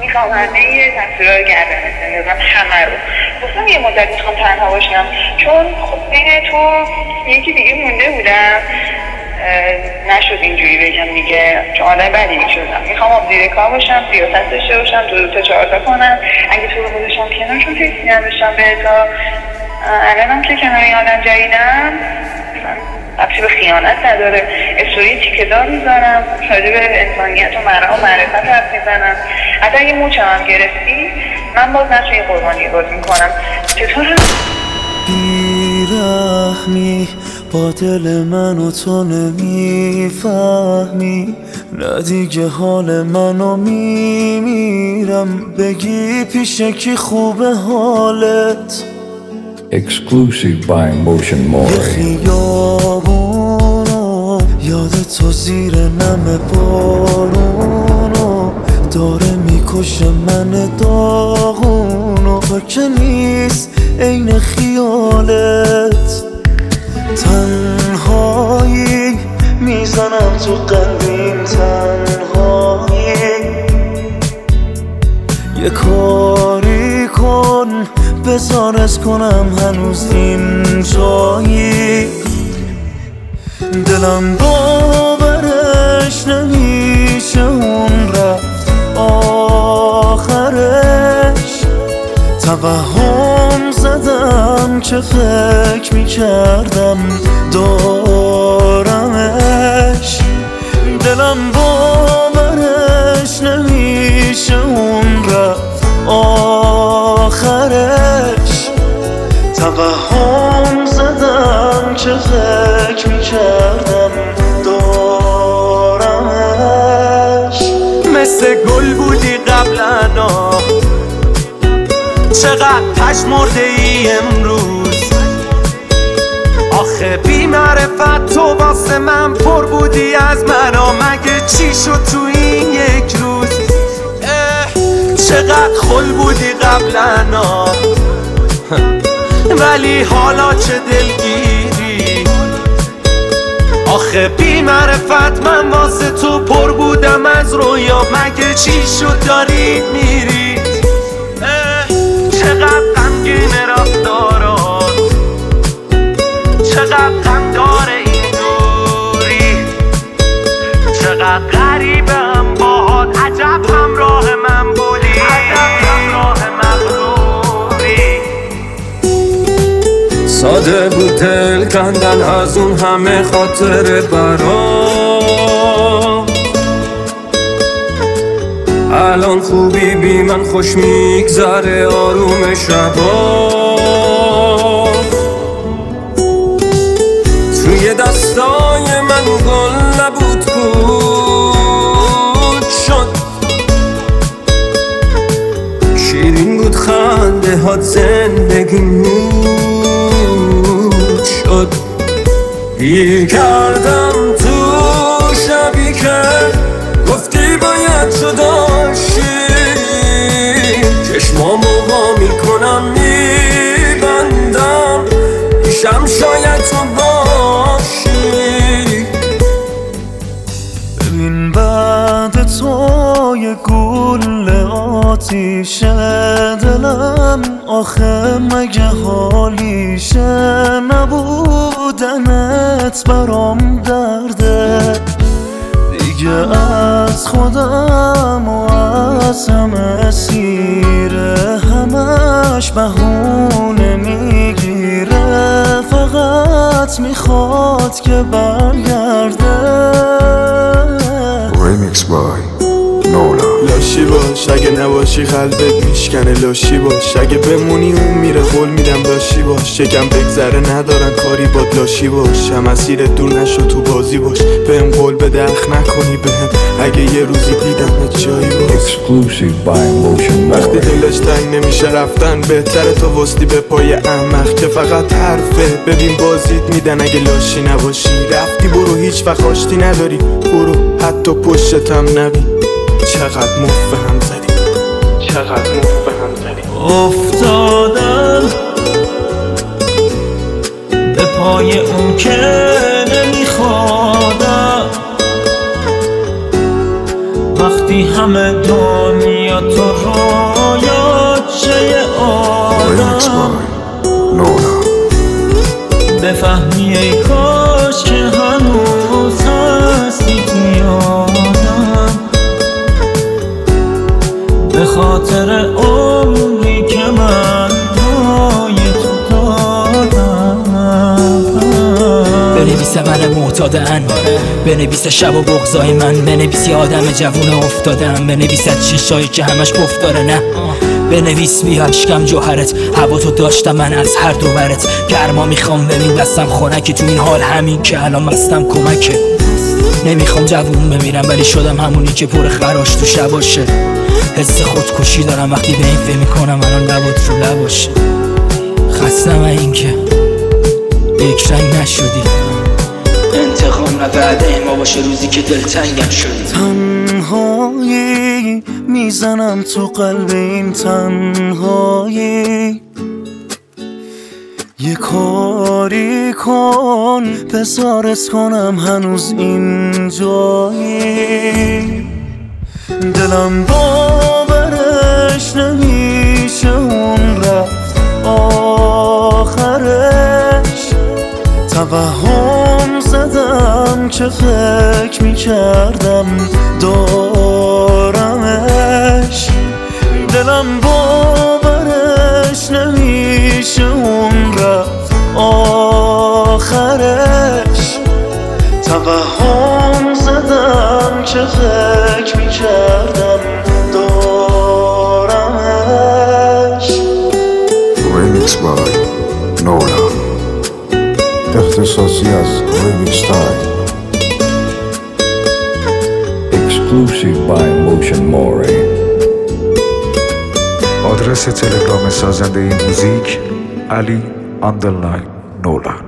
میخوام همه تصویرها رو گردن بزنم، همه رو. گفتم یه مدت میخوام تنها باشم چون خب بین تو یکی دیگه مونده بودم، نشد اینجوری بگم دیگه چون آدم بدی میشدم. میخوام زیر کار باشم، سیاست داشته باشم، 2 تا 4 تا کنم، اگه تو رو خودشم کنارشون رسیدم بشم به تا الانم که کنار این آدم جدیدم ربطی به خیانت نداره، استوری تیکه‌دار میذارم، راجع به انسانیت و معرفت حرف میزنم. حتی اگه موچم هم گرفتی من باز نتونی قربانی باز میکنم. چطور بیرحمی با دل من و تو نمیفهمی، نه دیگه حال منو میمیرم، بگی پیش کی خوبه حالت. Exclusive by Motion More. یه خیابونو یاد تو زیر نم بارونو داره میکشه من داغونو، تو که نیست عین خیالت. تنهایی میزنم تو قلبیم، تنهایی یه کاری کن بزارت کنم هنوز این جایی. دلم باورش نمیشه اون رفت آخرش، توهم زدم که فکر میکردم دارمش. دلم باورش نمیشه اون رفت آخرش، توهم زدم که فکر میکردم دارمش. مثل گل بودی قبلا، چقدر پشمرده ای امروز. آخه بی معرفت تو واسه من پر بودی از من، مگه چی شد تو این یک روز؟ چقدر خل بودی قبلا، ولی حالا چه دلگیری. آخه بی معرفت من واسه تو پر بودم از رویا، مگه چی شد داری میری؟ چقدر غمگین رفتارات، چقدر غم داره این دوری، چقدر غریبه هم باهات، عجب همراه من بودی، عجب همراه مغروری. ساده بود دل کندن از اون همه خاطر برام، الان خوبی بی من خوش میگذره آروم شبا. توی دستای من گل نبود بود شد، شیرین بود خنده هات زندگی نود شد. گیر کردم تو شبی که گفتی باید جداشی، چشمامو وا میکنم میبندم، پیشم شاید تو باشی. ببین بعد تو یه گل آتیش دلم، آخه مگه حالیشه نبودنت برام درده دیگه. از خودم و از همه سیره، همش بهونه میگیره، فقط میخواد که برگرده. Remix by Nola. لاشی باش اگه نباشی قلبت میشکنه، لاشی باش اگه بمونی اون میره، قول میدم لاشی باش. شکم بگذره ندارن کاری باد، لاشی باش هم مسیرت دور نشو تو بازی باش. بهم قول بده اخ نکنی بهم، اگه یه روزی دیدمت جایی باش. Exclusive by Motion More. وقتی دلش تنگ نمیشه رفتن، بهتره تو وستی به پای احمق که فقط حرفه. ببین بازیت میدن اگه لاشی نباشی، رفتی برو هیچ وقت آشتی نداری، برو حتی پشتم نبی. چقدر مفهم زدی، چقدر مفهم زدی. افتادم به پای اون که نمیخوادم، وقتی همه دنیا بیا تو رویاچه Remix آدم by Nola. بفهمی ای کاش که هنوز هستی تو یادم، به خاطر عمری که من پای تو دادم. بنویسه من معتادن، بنویسه شب و بغضای من، بنویس آدم جوون افتادم، بنویسد چشایی که همش گفتاره نه، بنویس بیا اشکم جوهرت، هوا تو داشتم من از هر دو برت، گرما میخوام ببین بستم خونکی تو این حال همین که الان مستم کمکه، نمیخوام جوون بمیرم ولی شدم همونی که پر خراش تو شباشه، حس خودکشی دارم وقتی به این فکر میکنم الان لبات رو لباشه، خستم این که یک رنگ نشدی، انتقام نه بعد ما باشه روزی که دلتنگم شدی. تنهایی میزنم تو قلب این تنهایی، یه کاری کن بزارت کنم هنوز این جایی، دلم باورش نمیشه اون رفت آخرش، توهم زدم که فکر میکردم دارمش، دلم باورش نمیشه اون رفت آخرش، توهم زدم که فکر میکردم دارمش. Remix by Nola. اختصاصی از Remix Style. Exclusive by Motion More. آدرس تلگرام سازنده این موزیک علی_Nola.